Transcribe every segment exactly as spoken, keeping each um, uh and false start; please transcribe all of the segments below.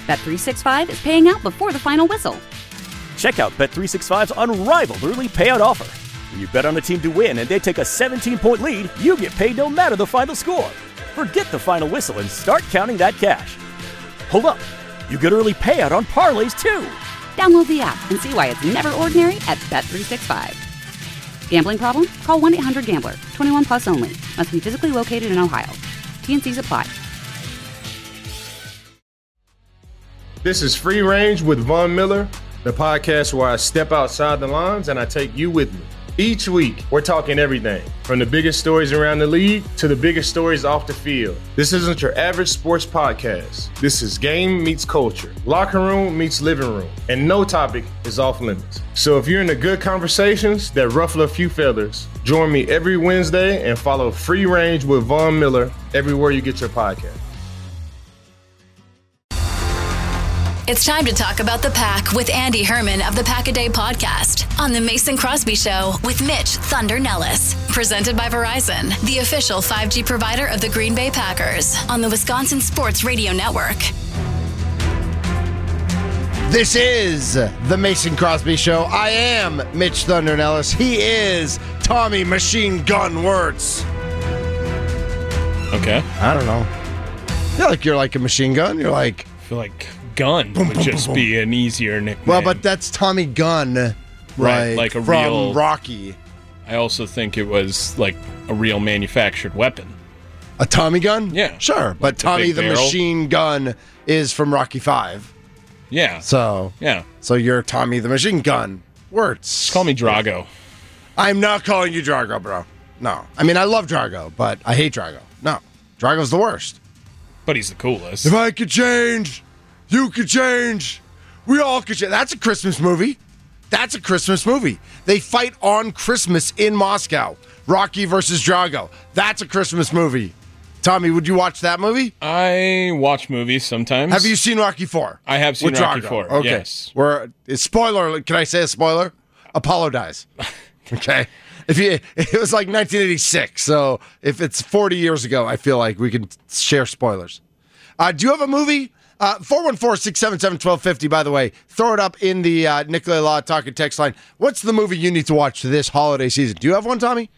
Bet three sixty-five is paying out before the final whistle. Check out Bet three sixty-five's unrivaled early payout offer. When you bet on a team to win and they take a seventeen-point lead, you get paid no matter the final score. Forget the final whistle and start counting that cash. Hold up. You get early payout on parlays, too. Download the app and see why it's never ordinary at Bet three sixty-five. Gambling problem? Call one eight hundred gambler. twenty-one plus only. Must be physically located in Ohio. T N Cs apply. This is Free Range with Von Miller, the podcast where I step outside the lines and I take you with me. Each week, we're talking everything from the biggest stories around the league to the biggest stories off the field. This isn't your average sports podcast. This is game meets culture, locker room meets living room, and no topic is off limits. So if you're into good conversations that ruffle a few feathers, join me every Wednesday and follow Free Range with Von Miller everywhere you get your podcast. It's time to talk about the Pack with Andy Herman of the Pack-A-Day podcast on the Mason Crosby Show with Mitch Thunder Nellis. Presented by Verizon, the official five G provider of the Green Bay Packers on the Wisconsin Sports Radio Network. This is the Mason Crosby Show. I am Mitch Thunder Nellis. He is Tommy Machine Gun Wirtz. Okay. I don't know. Yeah, like you're like a machine gun. You're like... I feel like Gun boom, would boom, just boom, be boom. An easier nickname. Well, but that's Tommy Gunn, right? Like, like a from real Rocky. I also think it was like a real manufactured weapon. A Tommy gun? Yeah, sure. But like Tommy the, the Machine Gun is from Rocky Five. Yeah. So yeah. So you're Tommy the Machine Gun Wirtz. Just call me Drago. I'm not calling you Drago, bro. No. I mean, I love Drago, but I hate Drago. No. Drago's the worst. But he's the coolest. If I could change, you could change. We all could change. That's a Christmas movie. That's a Christmas movie. They fight on Christmas in Moscow. Rocky versus Drago. That's a Christmas movie. Tommy, would you watch that movie? I watch movies sometimes. Have you seen Rocky four? I have seen With Rocky Drago? four. Okay. Yes. Where, spoiler, can I say a spoiler? Apollo dies. Okay. If you, it was like nineteen eighty-six, so if it's forty years ago, I feel like we can share spoilers. Uh, do you have a movie? Uh, four one four, six seven seven, one two five zero, by the way. Throw it up in the uh, Nicolay Law Talking text line. What's the movie you need to watch this holiday season? Do you have one, Tommy?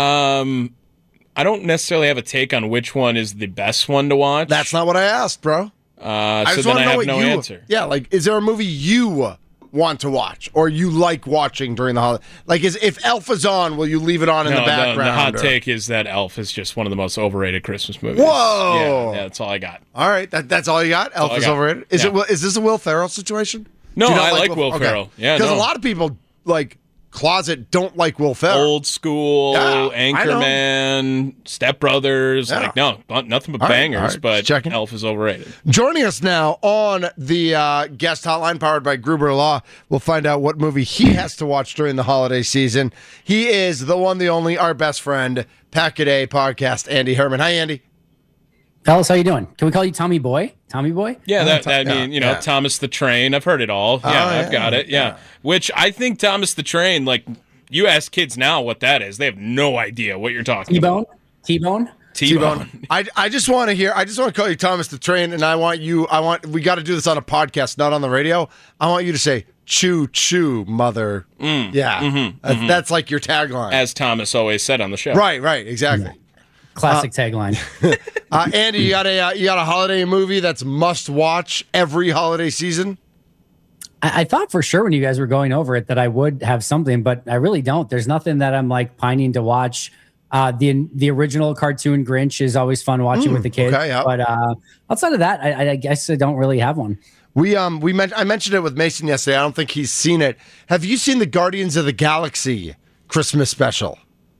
Um, I don't necessarily have a take on which one is the best one to watch. That's not what I asked, bro. Uh, I so just then want I to know have what no you, answer. Yeah, like, is there a movie you want to watch or you like watching during the holiday? Like, is if Elf is on, will you leave it on in no, the background? The, the hot or? take is that Elf is just one of the most overrated Christmas movies. Whoa! Yeah, yeah that's all I got. All right, that, that's all you got? Elf is got. overrated? Is, yeah. it, is this a Will Ferrell situation? No, I like Will, Will Ferrell. Okay. Yeah, Because no. a lot of people, like, closet don't like Will Ferrell. Old school, yeah, Anchorman, Step Brothers. Yeah. Like, no, nothing but all bangers, right, right. but Elf is overrated. Joining us now on the uh, guest hotline powered by Gruber Law, we'll find out what movie he has to watch during the holiday season. He is the one, the only, our best friend, Pack-A-Day podcast, Andy Herman. Hi, Andy. Fellas, how you doing? Can we call you Tommy Boy? Tommy Boy? Yeah, that, that yeah, I mean, you know, yeah. Thomas the Train. I've heard it all. Yeah, oh, yeah I've got it. Yeah. yeah. Which I think Thomas the Train, like, you ask kids now what that is, they have no idea what you're talking T-Bone? about. T-Bone? T-Bone. T-Bone. I, I just want to hear, I just want to call you Thomas the Train, and I want you, I want, we got to do this on a podcast, not on the radio. I want you to say, choo choo, mother. Mm. Yeah. Mm-hmm, that's, mm-hmm. that's like your tagline. As Thomas always said on the show. Right, right, exactly. Yeah. Classic uh, tagline. uh, Andy, you got a uh, you got a holiday movie that's must watch every holiday season? I, I thought for sure when you guys were going over it that I would have something, but I really don't. There's nothing that I'm like pining to watch. Uh, the the original cartoon Grinch is always fun watching mm, with the kids. Okay, yeah. But uh, outside of that, I, I guess I don't really have one. We um we men- I mentioned it with Mason yesterday. I don't think he's seen it. Have you seen the Guardians of the Galaxy Christmas special?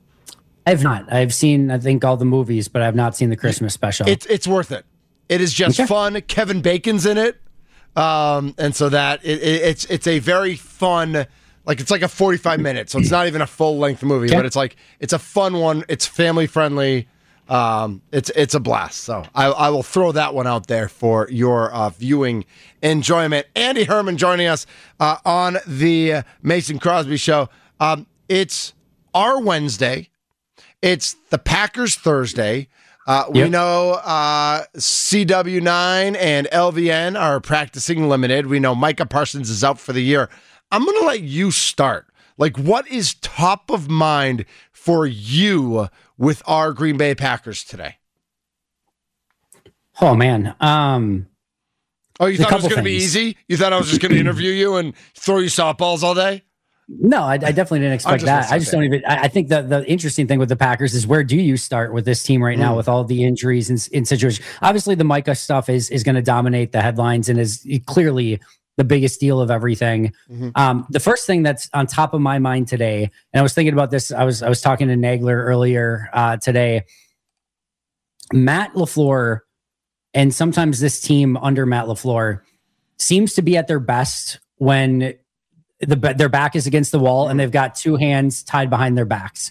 I've not. I've seen, I think, all the movies, but I've not seen the Christmas special. It's it's worth it. It is just okay. fun. Kevin Bacon's in it, um, and so that it, it, it's it's a very fun. Like it's like a forty-five minutes, so it's not even a full length movie, okay. but it's like it's a fun one. It's family friendly. Um, it's it's a blast. So I, I will throw that one out there for your uh, viewing enjoyment. Andy Herman joining us uh, on the Mason Crosby Show. Um, it's our Wednesday. It's the Packers Thursday. Uh, we Yep. know uh, C W nine and L V N are practicing limited. We know Micah Parsons is out for the year. I'm going to let you start. Like, what is top of mind for you with our Green Bay Packers today? Oh, man. Um, oh, you a thought it was couple going to be things. easy? You thought I was just going to interview you and throw you softballs all day? No, I, I definitely didn't expect just that. I just that. don't even. I, I think that the interesting thing with the Packers is where do you start with this team right now Mm. with all the injuries and in situations? Obviously, the Micah stuff is is going to dominate the headlines and is clearly the biggest deal of everything. Mm-hmm. Um, the first thing that's on top of my mind today, and I was thinking about this. I was I was talking to Nagler earlier uh, today. Matt LaFleur, and sometimes this team under Matt LaFleur seems to be at their best when the their back is against the wall and they've got two hands tied behind their backs.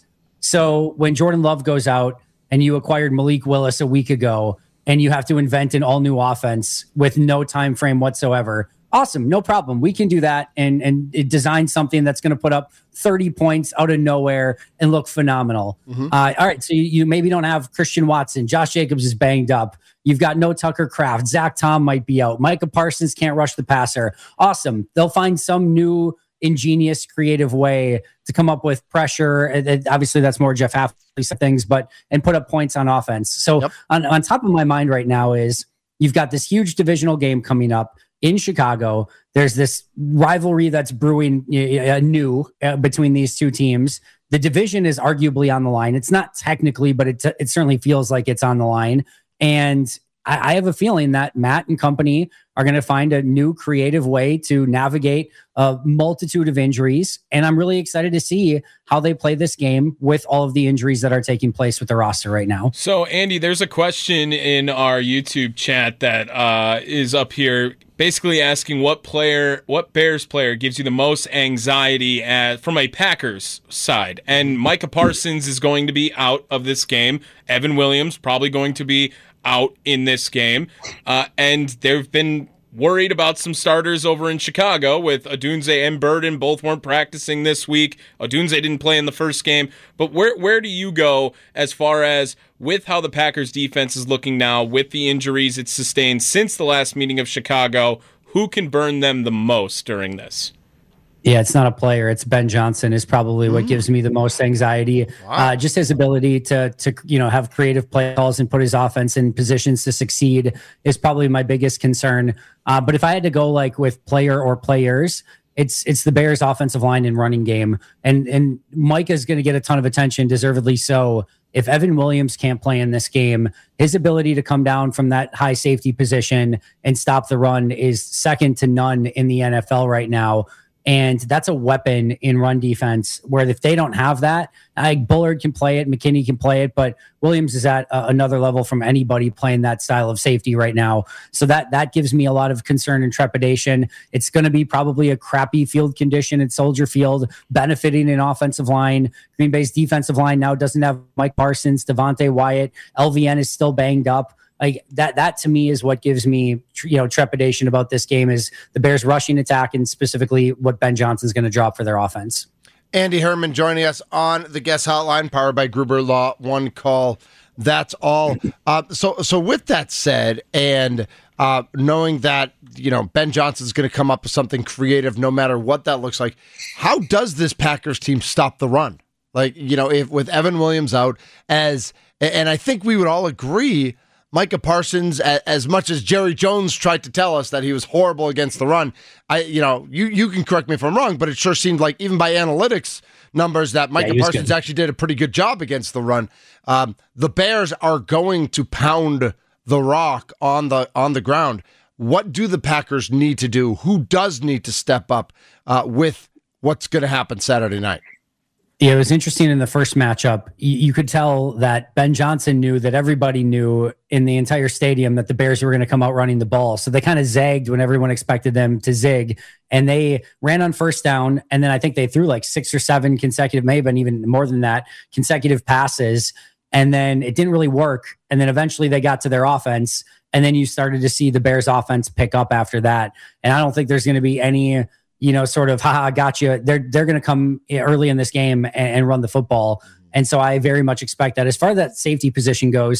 So when Jordan Love goes out and you acquired Malik Willis a week ago and you have to invent an all new offense with no time frame whatsoever, awesome, no problem. We can do that and and design something that's going to put up thirty points out of nowhere and look phenomenal. Mm-hmm. Uh, all right, so you, you maybe don't have Christian Watson. Josh Jacobs is banged up. You've got no Tucker Kraft. Zach Tom might be out. Micah Parsons can't rush the passer. Awesome. They'll find some new ingenious, creative way to come up with pressure. And, and obviously, that's more Jeff Hafley things, but and put up points on offense. So Yep. on, on top of my mind right now is you've got this huge divisional game coming up in Chicago. There's this rivalry that's brewing uh, new uh, between these two teams. The division is arguably on the line. It's not technically, but it, it certainly feels like it's on the line. And I, I have a feeling that Matt and company are going to find a new creative way to navigate a multitude of injuries. And I'm really excited to see how they play this game with all of the injuries that are taking place with the roster right now. So, Andy, there's a question in our YouTube chat that uh, is up here basically asking what player, what Bears player gives you the most anxiety at, from a Packers side. And Micah Parsons is going to be out of this game. Evan Williams probably going to be out in this game. Uh, and they've been worried about some starters over in Chicago with Odunze and Burden. Both weren't practicing this week. Odunze didn't play in the first game. But where where do you go as far as with how the Packers defense is looking now, with the injuries it's sustained since the last meeting of Chicago? Who can burn them the most during this? Yeah, it's not a player. It's Ben Johnson is probably what gives me the most anxiety. Uh, just his ability to, to you know, have creative play calls and put his offense in positions to succeed is probably my biggest concern. Uh, but if I had to go like with player or players, it's it's the Bears' offensive line and running game. And and Micah is going to get a ton of attention, deservedly so. If Evan Williams can't play in this game, his ability to come down from that high safety position and stop the run is second to none in the N F L right now. And that's a weapon in run defense where if they don't have that, like Bullard can play it, McKinney can play it, but Williams is at uh, another level from anybody playing that style of safety right now. So that that gives me a lot of concern and trepidation. It's going to be probably a crappy field condition at Soldier Field, benefiting an offensive line. Green Bay's defensive line now doesn't have Mike Parsons, Devontae Wyatt. L V N is still banged up. Like that, that to me is what gives me, you know, trepidation about this game is the Bears rushing attack and specifically what Ben Johnson's going to drop for their offense. Andy Herman joining us on the guest hotline, powered by Gruber Law. One call, that's all. Uh, so, so with that said, and uh, knowing that you know Ben Johnson's going to come up with something creative, no matter what that looks like, how does this Packers team stop the run? Like you know, if with Evan Williams out, as and I think we would all agree. Micah Parsons, as much as Jerry Jones tried to tell us that he was horrible against the run, I, you know, you, you can correct me if I'm wrong, but it sure seemed like even by analytics numbers that Micah yeah, Parsons good. actually did a pretty good job against the run. Um, the Bears are going to pound the rock on the on the ground. What do the Packers need to do? Who does need to step up uh, with what's going to happen Saturday night? Yeah, it was interesting in the first matchup. You, you could tell that Ben Johnson knew that everybody knew in the entire stadium that the Bears were going to come out running the ball. So they kind of zagged when everyone expected them to zig. And they ran on first down. And then I think they threw like six or seven consecutive, maybe even more than that, consecutive passes. And then it didn't really work. And then eventually they got to their offense. And then you started to see the Bears offense pick up after that. And I don't think there's going to be any... you know, sort of, haha, got you. They're they're going to come early in this game and, and run the football. And so I very much expect that. As far as that safety position goes,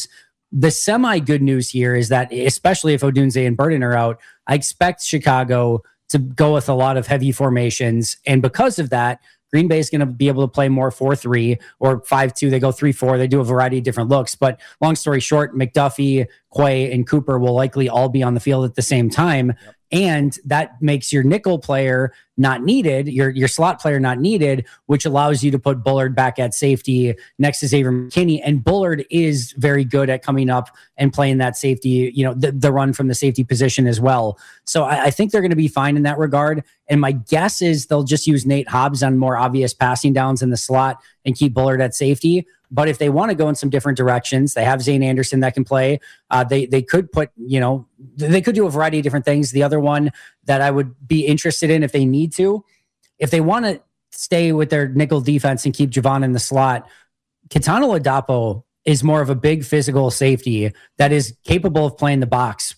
The semi good news here is that, especially if Odunze and Burden are out, I expect Chicago to go with a lot of heavy formations. And because of that, Green Bay is going to be able to play more four three or five two. They go three four. They do a variety of different looks. But long story short, McDuffie, Quay, and Cooper will likely all be on the field at the same time. Yep. And that makes your nickel player not needed, your your slot player not needed, which allows you to put Bullard back at safety next to Xavier McKinney. And Bullard is very good at coming up and playing that safety, you know, the, the run from the safety position as well. So I, I think they're going to be fine in that regard. And my guess is they'll just use Nate Hobbs on more obvious passing downs in the slot and keep Bullard at safety. But if they want to go in some different directions, they have Zane Anderson that can play. Uh, they they could put, you know, they could do a variety of different things. The other one that I would be interested in if they need to, if they want to stay with their nickel defense and keep Javon in the slot, Kitano Adapo is more of a big physical safety that is capable of playing the box.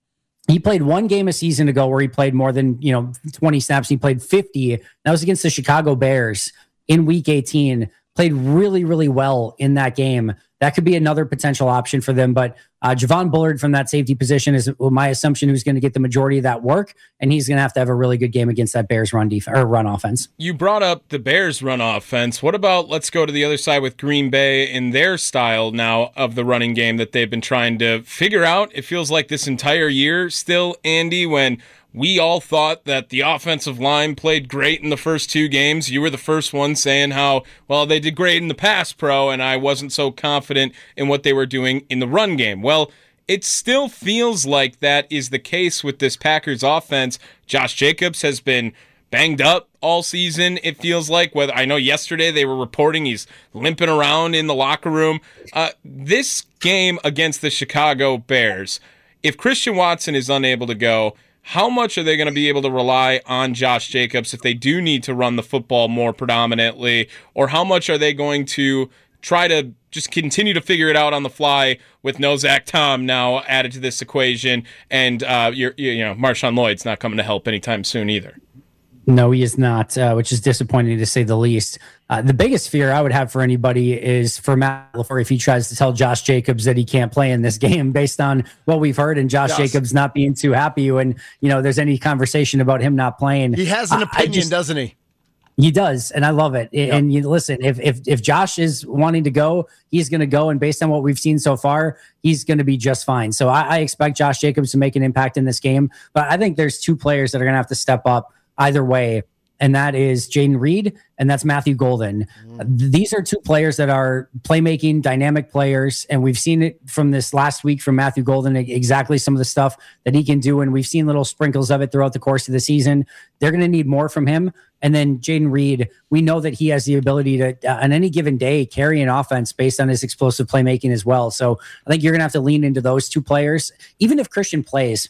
He played one game a season ago where he played more than, you know, twenty snaps. He played fifty. That was against the Chicago Bears in week eighteen. Played really, really well in that game. That could be another potential option for them. But uh, Javon Bullard from that safety position is my assumption who's going to get the majority of that work, and he's going to have to have a really good game against that Bears run defense or run offense. You brought up the Bears run offense. What about, let's go to the other side with Green Bay in their style now of the running game that they've been trying to figure out. It feels like this entire year still, Andy, when we all thought that the offensive line played great in the first two games. You were the first one saying how, well, they did great in the pass pro, and I wasn't so confident in what they were doing in the run game. Well, it still feels like that is the case with this Packers offense. Josh Jacobs has been banged up all season, it feels like. Whether I know yesterday they were reporting he's limping around in the locker room. Uh, this game against the Chicago Bears, if Christian Watson is unable to go, how much are they going to be able to rely on Josh Jacobs if they do need to run the football more predominantly? Or how much are they going to try to just continue to figure it out on the fly with no Zach Tom now added to this equation? And, uh, you're, you know, Marshawn Lloyd's not coming to help anytime soon either. No, he is not, uh, which is disappointing to say the least. Uh, the biggest fear I would have for anybody is for Matt LaFleur if he tries to tell Josh Jacobs that he can't play in this game based on what we've heard and Josh yes. Jacobs not being too happy when, you know, there's any conversation about him not playing. He has an opinion, just, doesn't he? He does, and I love it. Yep. And you listen, if if if Josh is wanting to go, he's going to go, and based on what we've seen so far, he's going to be just fine. So I, I expect Josh Jacobs to make an impact in this game, but I think there's two players that are going to have to step up either way, and that is Jaden Reed and that's Matthew Golden. Mm. These are two players that are playmaking, dynamic players, and we've seen it from this last week from Matthew Golden, exactly some of the stuff that he can do, and we've seen little sprinkles of it throughout the course of the season. They're going to need more from him. And then Jaden Reed, we know that he has the ability to, uh, on any given day, carry an offense based on his explosive playmaking as well. So I think you're going to have to lean into those two players. Even if Christian plays,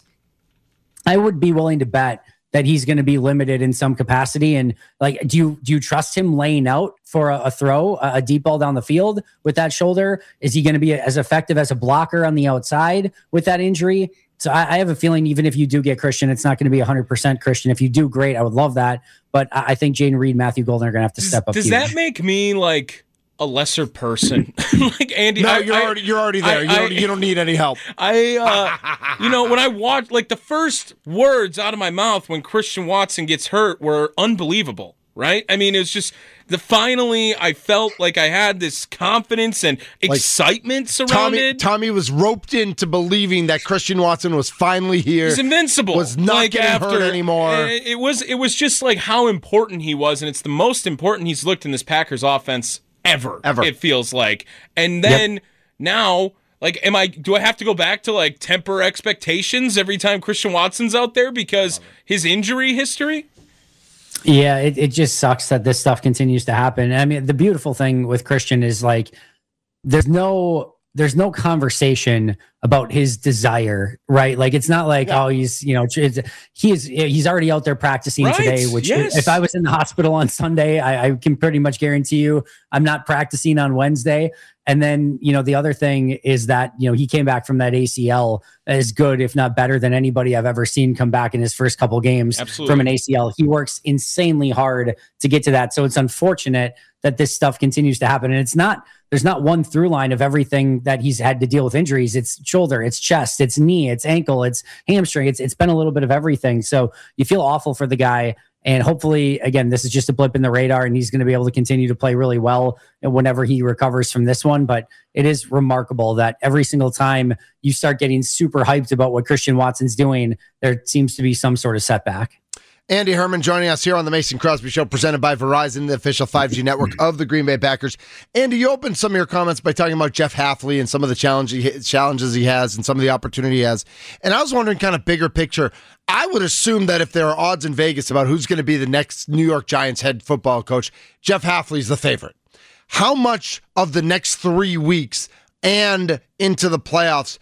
I would be willing to bet that he's going to be limited in some capacity. And like, do you do you trust him laying out for a, a throw, a, a deep ball down the field with that shoulder? Is he going to be as effective as a blocker on the outside with that injury? So I, I have a feeling even if you do get Christian, it's not going to be one hundred percent Christian. If you do, great. I would love that. But I, I think Jaden Reed, Matthew Golden are going to have to does, step up. Does huge. that make me like a lesser person? Like Andy, no, I, you're I, already you're already there. I, you, don't, I, you don't need any help. I, uh, you know, when I watched, like the first words out of my mouth when Christian Watson gets hurt were unbelievable, right? I mean, it was just the finally I felt like I had this confidence and excitement like, surrounded. Tommy, Tommy was roped into believing that Christian Watson was finally here. He's invincible. Was not like getting after, hurt anymore. It, it was it was just like how important he was, and it's the most important he's looked in this Packers offense ever. Ever. It feels like. And then yep. now, like, am I? Do I have to go back to like temper expectations every time Christian Watson's out there because his injury history? Yeah, it, it just sucks that this stuff continues to happen. I mean, the beautiful thing with Christian is like there's no there's no conversation about his desire, right? Like, it's not like, yeah. oh, he's, you know, it's, he is, he's already out there practicing right. today, which yes. if I was in the hospital on Sunday, I, I can pretty much guarantee you I'm not practicing on Wednesday. And then, you know, the other thing is that, you know, he came back from that A C L as good, if not better than anybody I've ever seen come back in his first couple games Absolutely. From an A C L. He works insanely hard to get to that. So it's unfortunate that this stuff continues to happen. And it's not, there's not one through line of everything that he's had to deal with injuries. It's shoulder, it's chest, it's knee, it's ankle, it's hamstring. It's, it's been a little bit of everything. So you feel awful for the guy. And hopefully, again, this is just a blip in the radar and he's going to be able to continue to play really well whenever he recovers from this one. But it is remarkable that every single time you start getting super hyped about what Christian Watson's doing, there seems to be some sort of setback. Andy Herman joining us here on the Mason Crosby Show, presented by Verizon, the official five G network of the Green Bay Packers. Andy, you opened some of your comments by talking about Jeff Hafley and some of the challenge he, challenges he has and some of the opportunity he has. And I was wondering, kind of bigger picture, I would assume that if there are odds in Vegas about who's going to be the next New York Giants head football coach, Jeff Hafley's the favorite. How much of the next three weeks and into the playoffs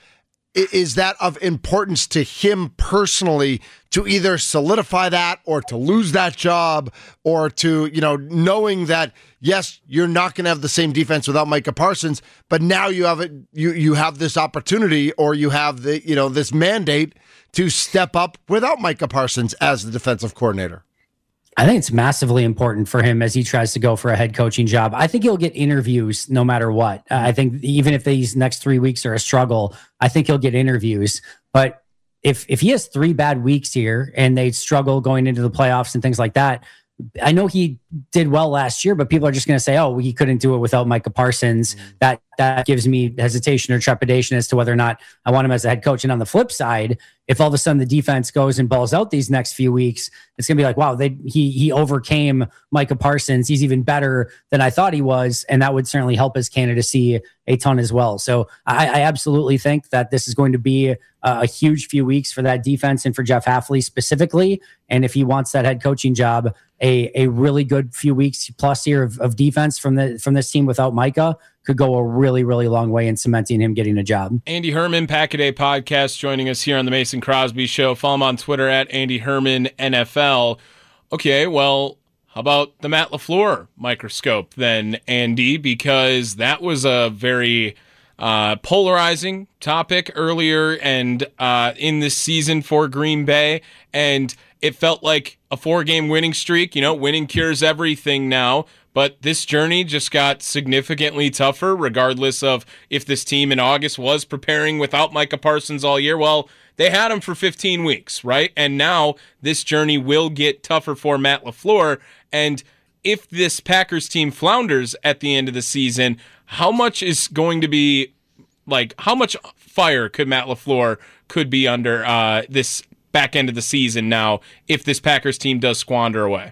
is that of importance to him personally to either solidify that or to lose that job or to, you know, knowing that, yes, you're not going to have the same defense without Micah Parsons, but now you have it, you, you have this opportunity or you have the, you know, this mandate to step up without Micah Parsons as the defensive coordinator? I think it's massively important for him as he tries to go for a head coaching job. I think he'll get interviews no matter what. Uh, I think even if these next three weeks are a struggle, I think he'll get interviews. But if if he has three bad weeks here and they struggle going into the playoffs and things like that, I know he did well last year, but people are just going to say, oh, he couldn't do it without Micah Parsons. Mm-hmm. That that gives me hesitation or trepidation as to whether or not I want him as a head coach. And on the flip side, if all of a sudden the defense goes and balls out these next few weeks, it's going to be like, wow, they, he he overcame Micah Parsons. He's even better than I thought he was. And that would certainly help his candidacy a ton as well. So I, I absolutely think that this is going to be a, a huge few weeks for that defense and for Jeff Hafley specifically. And if he wants that head coaching job, a, a really good few weeks plus here of, of defense from the from this team without Micah could go a really, really long way in cementing him getting a job. Andy Herman, Pack-A-Day Podcast, joining us here on the Mason Crosby Show. Follow him on Twitter at Andy Herman N F L. Okay, well, how about the Matt LaFleur microscope then, Andy? Because that was a very uh, polarizing topic earlier and uh, in this season for Green Bay, and it felt like a four-game winning streak. You know, winning cures everything now. But this journey just got significantly tougher, regardless of if this team in August was preparing without Micah Parsons all year. Well, they had him for fifteen weeks, right? And now this journey will get tougher for Matt LaFleur. And if this Packers team flounders at the end of the season, how much is going to be, like, how much fire could Matt LaFleur could be under uh, this back end of the season now if this Packers team does squander away?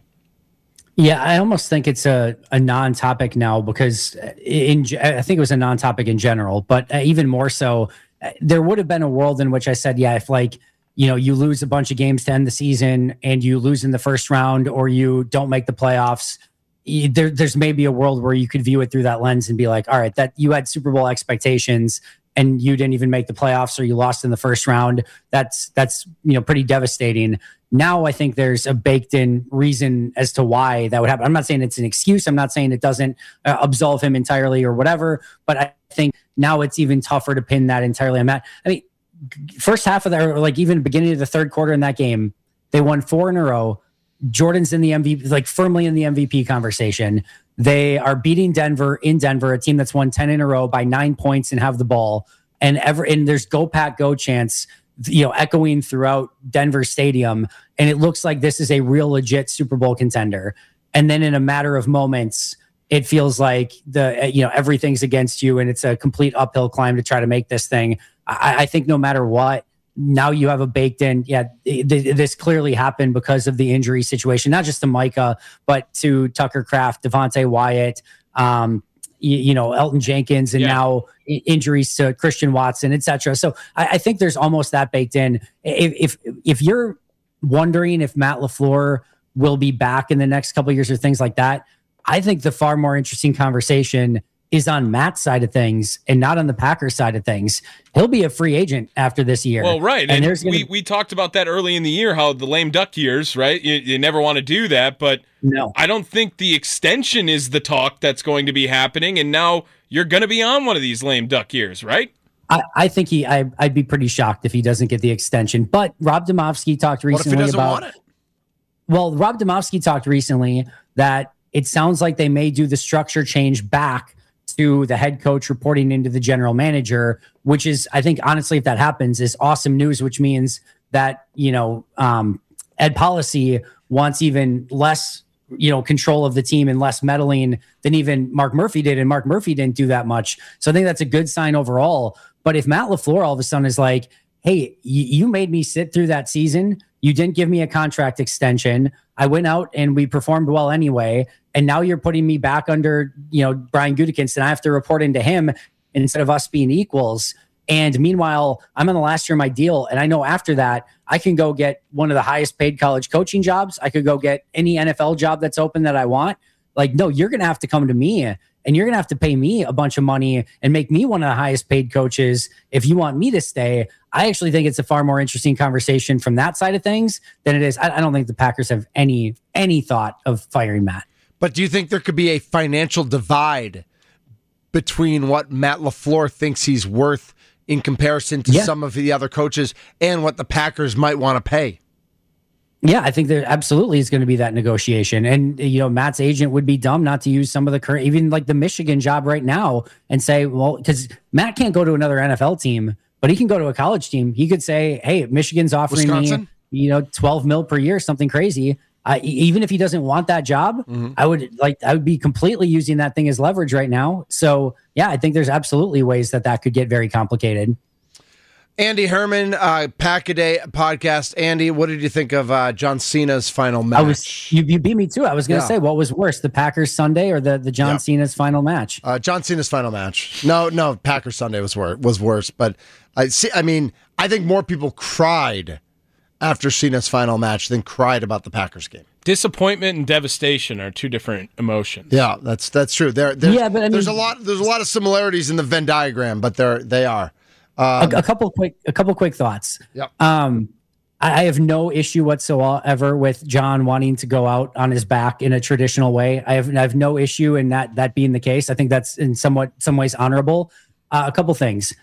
Yeah, I almost think it's a, a non-topic now because in I think it was a non-topic in general, but even more so, there would have been a world in which I said, yeah, if like, you know, you lose a bunch of games to end the season and you lose in the first round or you don't make the playoffs, there, there's maybe a world where you could view it through that lens and be like, all right, that you had Super Bowl expectations and you didn't even make the playoffs or you lost in the first round. That's, that's, you know, pretty devastating. Now I think there's a baked in reason as to why that would happen. I'm not saying it's an excuse. I'm not saying it doesn't uh, absolve him entirely or whatever, but I think now it's even tougher to pin that entirely on Matt. I mean, first half of that, or like even beginning of the third quarter in that game, they won four in a row. Jordan's in the M V P, like firmly in the M V P conversation. They are beating Denver in Denver, a team that's won ten in a row by nine points and have the ball. And ever, and there's go Pack go chants, you know, echoing throughout Denver Stadium. And it looks like this is a real legit Super Bowl contender. And then in a matter of moments, it feels like the, you know, everything's against you and it's a complete uphill climb to try to make this thing. I, I think no matter what, now you have a baked in, yeah, th- th- this clearly happened because of the injury situation, not just to Micah, but to Tucker Kraft, Devontae Wyatt, um, you, you know, Elton Jenkins, and yeah. now I- injuries to Christian Watson, et cetera. So I, I think there's almost that baked in. If, if, if you're wondering if Matt LaFleur will be back in the next couple of years or things like that, I think the far more interesting conversation is on Matt's side of things and not on the Packers side of things. He'll be a free agent after this year. Well, right. And, and there's gonna... we, we talked about that early in the year, how the lame duck years, right? You, you never want to do that, but no, I don't think the extension is the talk that's going to be happening. And now you're going to be on one of these lame duck years, right? I, I think he, I, I'd be pretty shocked if he doesn't get the extension. But Rob Demovsky talked recently what if he doesn't about. Want it? Well, Rob Demovsky talked recently that it sounds like they may do the structure change back to the head coach reporting into the general manager, which is, I think, honestly, if that happens, is awesome news, which means that, you know, um, Ed Policy wants even less, you know, control of the team and less meddling than even Mark Murphy did. And Mark Murphy didn't do that much. So I think that's a good sign overall. But if Matt LaFleur all of a sudden is like, hey, you, you made me sit through that season. You didn't give me a contract extension. I went out and we performed well anyway. And now you're putting me back under, you know, Brian Gutekunst, and I have to report into him instead of us being equals. And meanwhile, I'm on the last year of my deal. And I know after that, I can go get one of the highest paid college coaching jobs. I could go get any N F L job that's open that I want. Like, no, you're going to have to come to me and you're going to have to pay me a bunch of money and make me one of the highest paid coaches if you want me to stay. I actually think it's a far more interesting conversation from that side of things than it is. I, I don't think the Packers have any, any thought of firing Matt. But do you think there could be a financial divide between what Matt LaFleur thinks he's worth in comparison to yeah. some of the other coaches and what the Packers might want to pay? Yeah, I think there absolutely is going to be that negotiation. And, you know, Matt's agent would be dumb not to use some of the current, even like the Michigan job right now and say, well, because Matt can't go to another N F L team, but he can go to a college team. He could say, hey, Michigan's offering Wisconsin? me, you know, twelve mil per year, something crazy. Uh, even if he doesn't want that job, mm-hmm. I would like, I would be completely using that thing as leverage right now. So yeah, I think there's absolutely ways that that could get very complicated. Andy Herman, uh, Pack a Day podcast. Andy, what did you think of uh, John Cena's final match? I was you, you beat me too. I was going to yeah. say, what was worse, the Packers Sunday or the the John yeah. Cena's final match? Uh, John Cena's final match. No, no, Packers Sunday was worse. Was worse, but I see. I mean, I think more people cried after Cena's final match than cried about the Packers game. Disappointment and devastation are two different emotions. Yeah, that's that's true. There, yeah, but I mean, there's a lot. There's a lot of similarities in the Venn diagram, but they're they are. Um, a, a couple quick, a couple quick thoughts. Yep. Um, I, I have no issue whatsoever with John wanting to go out on his back in a traditional way. I have, I have no issue in that that being the case. I think that's in somewhat some ways honorable. Uh, a couple things.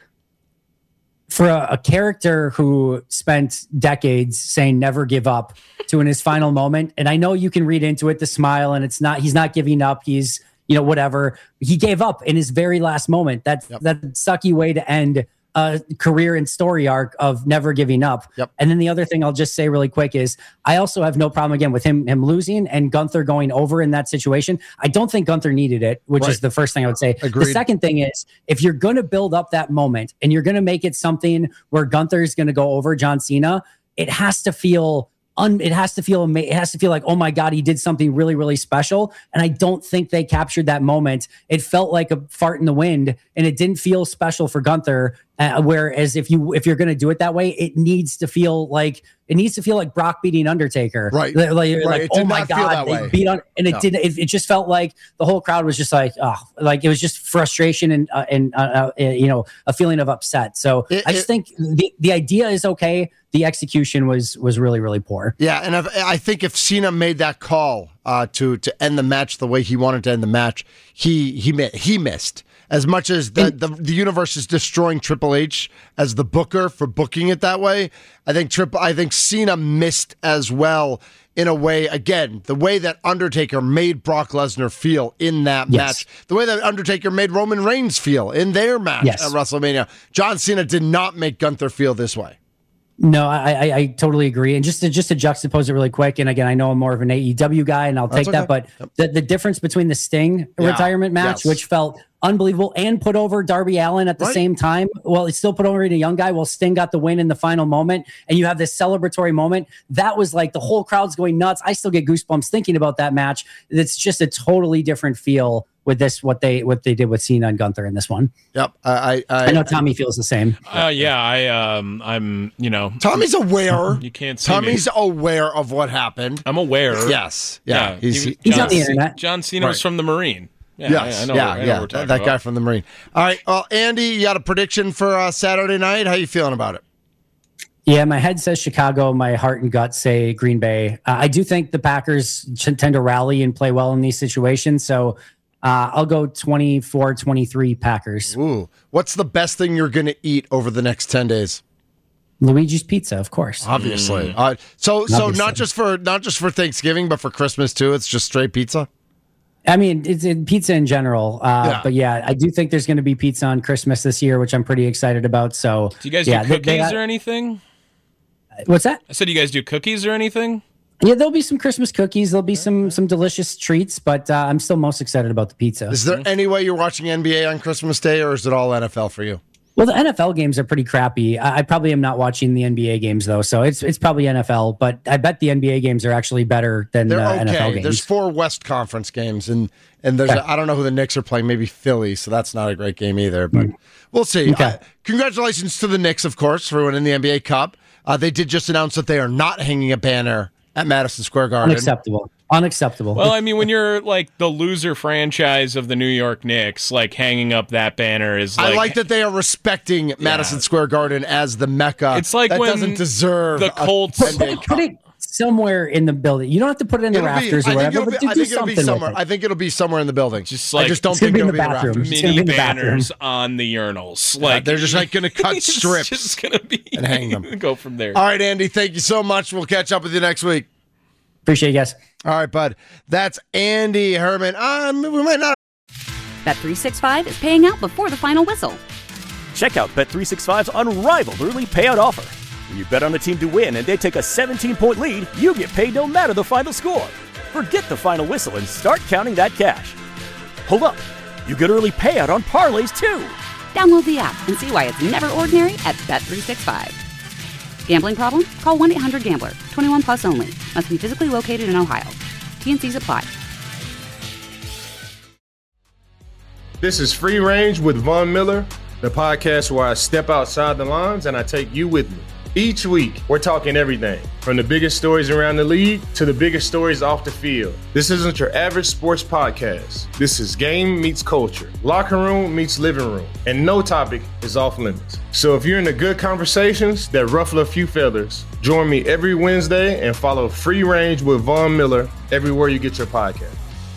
For a, a character who spent decades saying never give up to in his final moment, and I know you can read into it the smile, and it's not he's not giving up. He's you know whatever he gave up in his very last moment. That's yep. that sucky way to end a career and story arc of never giving up. Yep. And then the other thing I'll just say really quick is I also have no problem again with him him losing and Gunther going over in that situation. I don't think Gunther needed it, which right. is the first thing I would say. Agreed. The second thing is if you're going to build up that moment and you're going to make it something where Gunther is going to go over John Cena, it has to feel Un, it has to feel ama- it has to feel like, oh my God, he did something really, really special. And I don't think they captured that moment. It felt like a fart in the wind, and it didn't feel special for Gunther. Uh, whereas if you if you're going to do it that way, it needs to feel like it needs to feel like Brock beating Undertaker. Right. Like, like, right. like oh my God, they way. beat on, and it no. didn't. It, it just felt like the whole crowd was just like, oh, like it was just frustration and uh, and uh, uh, you know a feeling of upset. So it, I just it, think the the idea is okay. The execution was was really, really poor. Yeah, and if, I think if Cena made that call uh, to to end the match the way he wanted to end the match, he he he missed. As much as the, the, the universe is destroying Triple H as the booker for booking it that way, I think Triple I think Cena missed as well in a way. Again, the way that Undertaker made Brock Lesnar feel in that yes. match, the way that Undertaker made Roman Reigns feel in their match yes. at WrestleMania, John Cena did not make Gunther feel this way. No, I, I I totally agree. And just to just to juxtapose it really quick, and again, I know I'm more of an A E W guy, and I'll take okay. that. But yep. the, the difference between the Sting yeah. retirement match, yes. which felt unbelievable, and put over Darby Allin at the right. same time. Well, he still put over a young guy. Well, Sting got the win in the final moment, and you have this celebratory moment. That was like the whole crowd's going nuts. I still get goosebumps thinking about that match. It's just a totally different feel with this, what they what they did with Cena and Gunther in this one. Yep, I I, I know Tommy feels the same. Uh, yeah, I um I'm you know Tommy's aware. You can't see Tommy's me. aware of what happened. I'm aware. Yes, yeah, yeah. he's he, he's John, on the internet. John Cena was right. from the Marine. Yeah, yes, I, I know, yeah, I know yeah. we're talking that about. guy from the Marine. All right, well, Andy, you got a prediction for uh, Saturday night? How you feeling about it? Yeah, my head says Chicago. My heart and gut say Green Bay. Uh, I do think the Packers tend to rally and play well in these situations. So uh, I'll go twenty-four twenty-three Packers. Ooh, what's the best thing you're going to eat over the next ten days? Luigi's Pizza, of course. Obviously. Mm. Uh, so, so Obviously. not just for not just for Thanksgiving, but for Christmas too. It's just straight pizza. I mean, it's in pizza in general. Uh, Yeah. But yeah, I do think there's going to be pizza on Christmas this year, which I'm pretty excited about. So, Do you guys yeah, do they- cookies they- or anything? What's that? I said, you guys do cookies or anything? Yeah, there'll be some Christmas cookies. There'll be some some delicious treats, but uh, I'm still most excited about the pizza. Is there any way you're watching N B A on Christmas Day, or is it all N F L for you? Well, the N F L games are pretty crappy. I, I probably am not watching the N B A games though, so it's it's probably N F L. But I bet the N B A games are actually better than They're uh, okay. N F L games. There's four West Conference games, and and there's Okay. a, I don't know who the Knicks are playing. Maybe Philly, so that's not a great game either. But we'll see. Okay. Uh, congratulations to the Knicks, of course, for winning the N B A Cup. Uh, they did just announce that they are not hanging a banner at Madison Square Garden. Unacceptable. Unacceptable. Well, I mean, when you're like the loser franchise of the New York Knicks, like hanging up that banner is like. I like that they are respecting Madison Square Garden as the mecca. It's like that when doesn't deserve the a Colts- N B A put Cup. it somewhere in the building. You don't have to put it in the It'll be- rafters I or think whatever, it'll but be- do, I do think it'll be something somewhere. with it. I think it'll be somewhere in the building. Just I like- just don't It's gonna think be in it'll the be in the bathroom. rafters. It's gonna mini be in the bathroom. banners on the urinals. Yeah, Like they're just like going to cut it's strips just gonna be and hang them. Go from there. All right, Andy, thank you so much. We'll catch up with you next week. Appreciate you guys. All right, bud. That's Andy Herman. Um, we might not. Bet three sixty-five is paying out before the final whistle. Check out Bet three sixty-five's unrivaled early payout offer. When you bet on a team to win and they take a seventeen-point lead, you get paid no matter the final score. Forget the final whistle and start counting that cash. Hold up. You get early payout on parlays too. Download the app and see why it's never ordinary at Bet three sixty-five. Gambling problem? Call one eight hundred gambler. twenty-one plus only. Must be physically located in Ohio. T N Cs apply. This is Free Range with Von Miller, the podcast where I step outside the lines and I take you with me. Each week, we're talking everything from the biggest stories around the league to the biggest stories off the field. This isn't your average sports podcast. This is game meets culture, locker room meets living room, and no topic is off limits. So if you're into good conversations that ruffle a few feathers, join me every Wednesday and follow Free Range with Von Miller everywhere you get your podcast.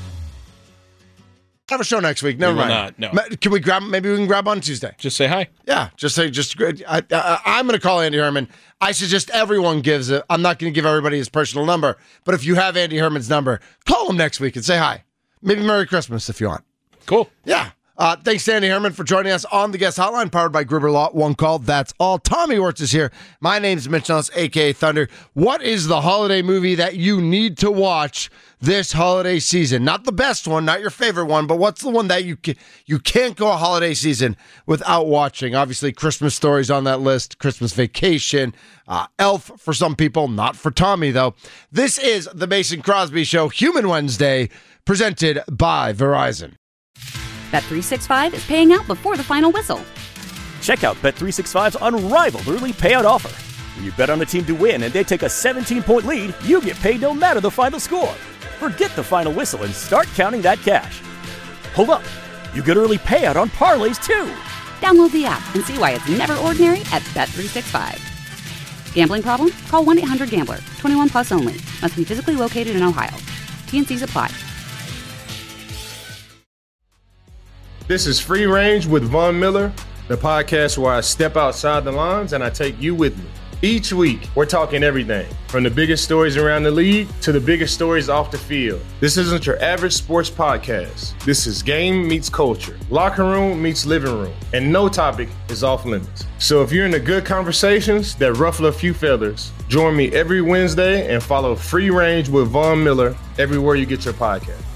Have a show next week. Never We will mind. not, no. Ma- Can we grab? Maybe we can grab on Tuesday. Just say hi. Yeah, just say just. I, I, I'm going to call Andy Herman. I suggest everyone gives it. I'm not going to give everybody his personal number, but if you have Andy Herman's number, call him next week and say hi. Maybe Merry Christmas if you want. Cool. Yeah. Uh, thanks to Andy Herman for joining us on the guest hotline, powered by Gruber Law. One call, that's all. Tommy Wirtz is here. My name's Mitch Nellis, a k a. Thunder. What is the holiday movie that you need to watch this holiday season? Not the best one, not your favorite one, but what's the one that you can, you can't go a holiday season without watching? Obviously, Christmas Story's on that list, Christmas Vacation, uh, Elf for some people, not for Tommy, though. This is the Mason Crosby Show, Human Wednesday, presented by Verizon. Bet three sixty-five is paying out before the final whistle. Check out Bet three sixty-five's unrivaled early payout offer. When you bet on a team to win and they take a seventeen-point lead, you get paid no matter the final score. Forget the final whistle and start counting that cash. Hold up. You get early payout on parlays too. Download the app and see why it's never ordinary at Bet three sixty-five. Gambling problem? Call one eight hundred gambler. twenty-one plus only. Must be physically located in Ohio. T N Cs apply. This is Free Range with Von Miller, the podcast where I step outside the lines and I take you with me. Each week, we're talking everything from the biggest stories around the league to the biggest stories off the field. This isn't your average sports podcast. This is game meets culture, locker room meets living room, and no topic is off limits. So if you're into good conversations that ruffle a few feathers, join me every Wednesday and follow Free Range with Von Miller everywhere you get your podcast.